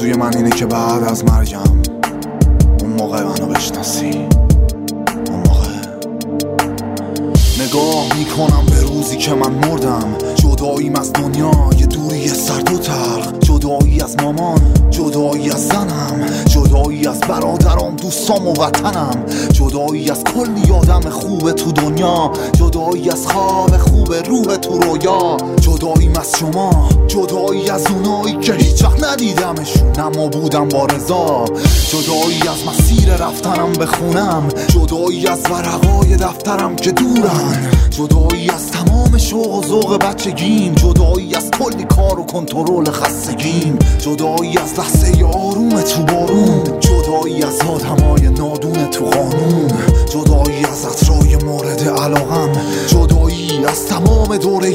آرزوی من اینه که بعد از مرگم اون موقع منو بشناسی. اون موقع نگاه میکنم به روزی که من مردم، جداییم از دنیا، یه دوری سرد و تلخ، جدایی از مامان، جدایی از زنم، جدایی از برادرام، دوستام و وطنم، جدایی از کلی آدم خوب تو دنیا، جدایی از خواب خوب روح تو رویا، جداییم از شما، جدایی از اونایی که هیچ وقت ندیدمشون اما بودم با رضا، جدایی از مسیر رفتنم به خونم، جدایی از ورقای دفترم که دورن، جدایی از تمام شوق و ذوق بچگیم، جدایی از کلی کار و کنترل خستگیم، جدایی از لحظه آروم تو بارون، جدایی از آدمای نادون تو قانون، جدایی از عطرای مورد علاقم، جدایی از تمام دوره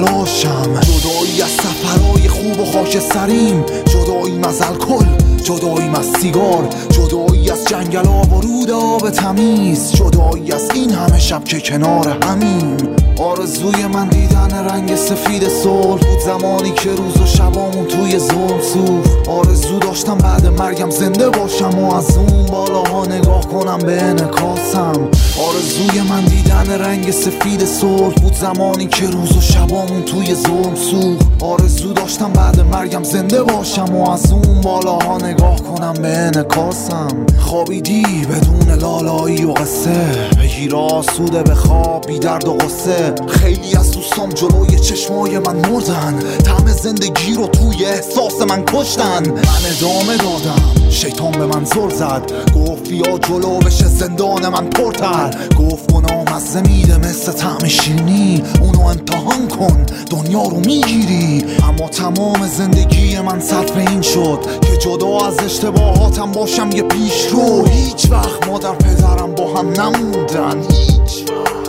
تلاشم، جدایی از سفرهای خوب و خاکستریم، جداییم از الکل، جداییم از سیگار، جدایی از جنگل آب و رود آب تمیز، جدایی از این همه شب که کنار همیم. آرزوی من دیدن رنگ سفید صلح بود زمانی که روز و شبامون توی ظلم سوخت. آرزو داشتم بعد مرگم زنده باشم و از اون بالاها نگاه کنم به انعکاسم. آرزوی من دیدن رنگ سفید صلح بود زمانی که روز و شبامون توی ظلم سوخت. آرزو داشتم بعد مرگم زنده باشم و از اون بالاها نگاه کنم به انعکاسم. خوابیدی بدون لالایی و قصه، بگیر آسوده به خواب بی درد و قصه. خیلی از دوستام جلوی چشمای من مردن، طعم زندگی رو توی احساس من کشتن. من ادامه دادم، شیطان به من زل زد، گفت بیا جلو بشه زندان من پرتر، گفت گناه مزه میده مثل طعم شیرینی، اونو امتحان کن دنیا رو میگیری. اما تمام زندگی من صرف این شد که جدا از اشتباهاتم باشم یه پیش رو. هیچ وقت مادر پدرم با هم نموندن، هیچ وقت.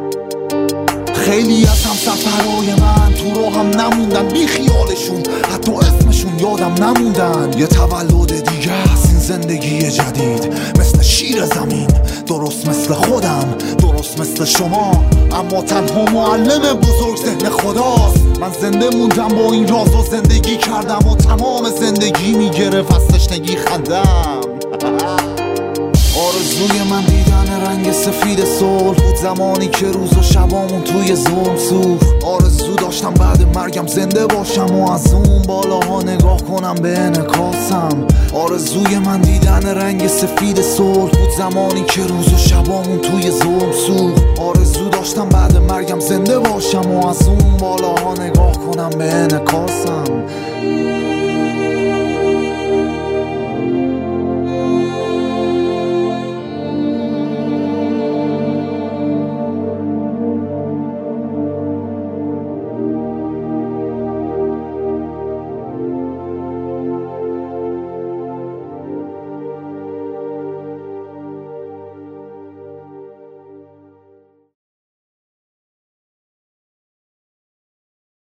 خیلی از هم سفرهای من تو رو هم نموندن، بی خیالشون حتی اسمشون یادم نموندن. یه تولد دیگه است این زندگی جدید، مثل شیر زمین، درست مثل خودم، درست مثل شما، اما تنها معلم بزرگ ذهن خداست. من زنده موندم با این راز و زندگی کردم و تمام زندگی میگرفت از تشنگی خندم. آرزوی من دیدن رنگ سفید صلح بود زمانی که روز و شبامون توی ظلم سوخت. آرزو داشتم بعد مرگم زنده باشم و از اون بالاها نگاه کنم به انعکاسم. آرزوی من دیدن رنگ سفید صلح بود زمانی که روز و شبامون توی ظلم سوخت. آرزو داشتم بعد مرگم زنده باشم و از اون بالاها نگاه کنم به انعکاسم.